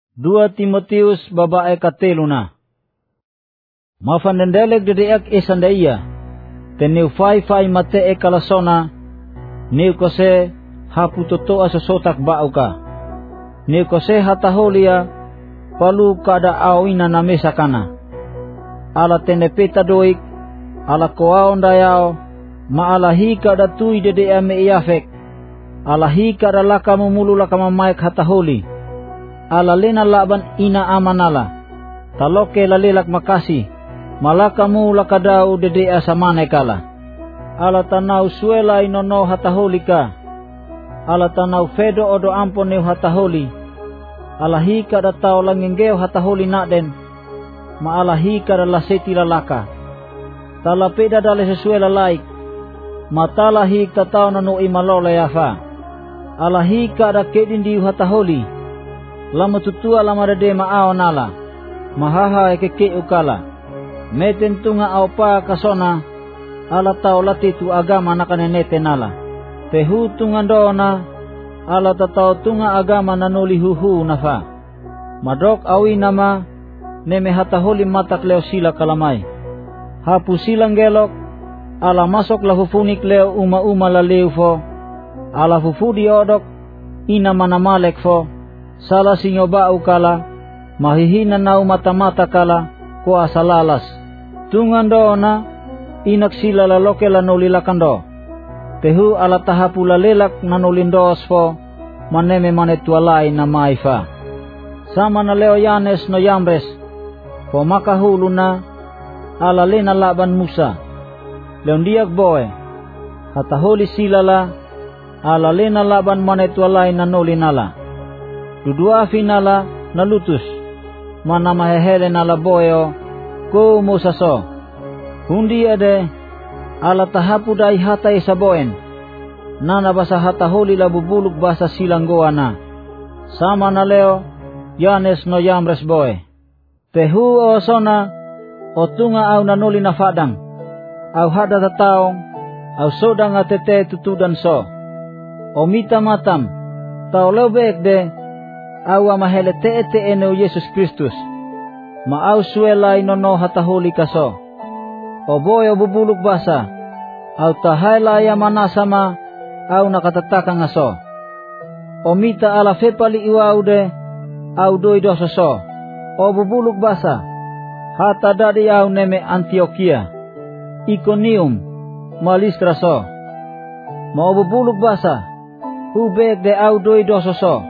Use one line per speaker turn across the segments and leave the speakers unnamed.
2 Timotius babae kateluna. Mafandendelek dedeak esandaiya. Teniu fai mate kalasona. Niu kose hapu toto asosotak bauka. Niu kose hataholia palu kada awina na mesakana. Ala tenepeta doik, ala koao ndayao, maalahi kada tui dedea me iafek. Alahi kada laka mumulu laka mamaik hataholi. Ala lena laban ina amanala. Taloke lalelak makasi. Malaka mu lakadau dedea samane kala. Ala tanau suela inono hataholika. Ala tanau fedo odo amponeu hataholi. Alahi kada tau langengeo hataholi nakden. Maalahi kada laseti lalaka. Talapeda dale sesuela laik. Matalahi tatau nanu imalole yafa. Alahi kada kedindi hataholi. Lama tutua lama dede maao nala. Mahaha ekeke ukala. Meten tunga aupa kasona. Ala tau latitu agama nakanenete nala. Tehu tunga doona. Ala tatau tunga agama nanuli huhu nafa. Madok awi nama. Neme hataholi matak leo sila kalamay. Hapu silang gelok. Ala masok lahufunik leo uma laleu fo. Ala fufudi odok. Ina manamalek fo. Sala singoba ukala. Mahihina nau mata-mata kala. Ko asalalas. Tungan doona. Inak sila laloke lanulilakando. Tehu ala tahapu lalelak nanulindos fo. Maneme manetualay na maifa. Sama na leo Yanes no Yambres. Fo makahulu na. Ala lena laban Musa. Leon diak boy. Hataholi silala. Ala lena laban manetualay nanulinala. Dudua finala nalutus. Mana mahehele nala boyo. Ko musaso. Hundi ade. Ala tahapu dai hata isaboen. Nana basa hataholi labubuluk basa silanggoa na. Sama na leo. Yanes no Yambres boy. Tehu o sona. O tunga au nanuli na fadang. Au hada tataong. Au soda nga tete tutudan so. O mita matam. Tau leo bek de. Au amahele te eneu Yesus Kristus. Ma au suela inono hataholi kaso. O boy o bubuluk basa. Au tahaila ya manasama. Au nakatatakan ngaso. O mita ala fepali iwau de. Au doi dosa so. O bubuluk basa. Hata dadi au neme Antioquia. Iconium. Malistra so. Ma o bubuluk basa. Hubek de au doi dosa so.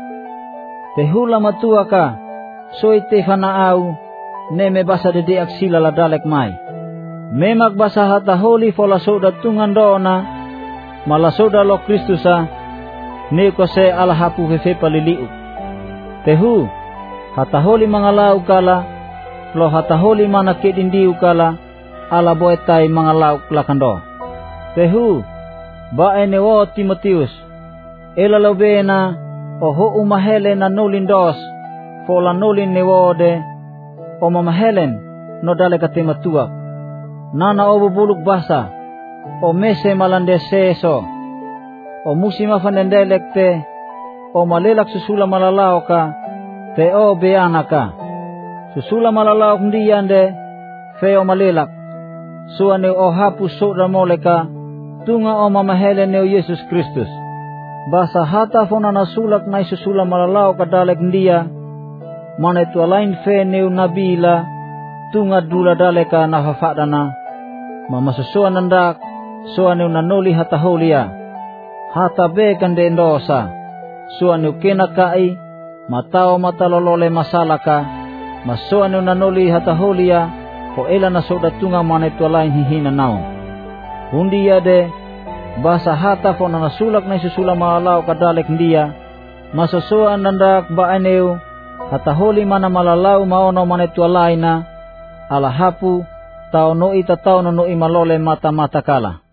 Tehula matua ka. Soy tefana au. Neme basa de aksila la dalek mai. Memak basa hataholi fola soda tungan doona. Mala soda lo Kristusa. Neko se ala hapu fefe paliliu. Tehu. Hataholi mangalau kala. Lo hataholi mana kedindi ukala. Ala boetai mangalau lakando. Tehu. Bae newo Timotius. Ela lo bena. Oho umahele na nulindos. Fola nulin newode. O mamahelen. No dale katimatuak. Nana o bubuluk basa. O mese malandese so. O musima fanendelek te. O malelak susula malalao ka. Te o beana ka. Susula malalao kundiyan de. Fe o malelak. Suane o hapus sodra moleka. Tunga o mamahele neo Yesus Kristus. Basa hata fona nasulak na isusula malalao kadalek ndia. Mana itu alain fe neu nabila. Tunga dula daleka na hafadana. Mama susuan nandak. Suan neu nanuli hataholia. Hata bekan de endosa. Suan neu kena kai. Matao matalolole masalaka. Masuan neu nanuli hataholia. Ko ela na soda tunga mana itu alain hihina nao. Hundi ya de. Basa hata fona nasulak na isusula malalao kadalek ndia. Masusuan nandak baaneu. Hataholi mana malalau maono manetu alaina. Ala hapu. Tau no ita tau no malole mata kala.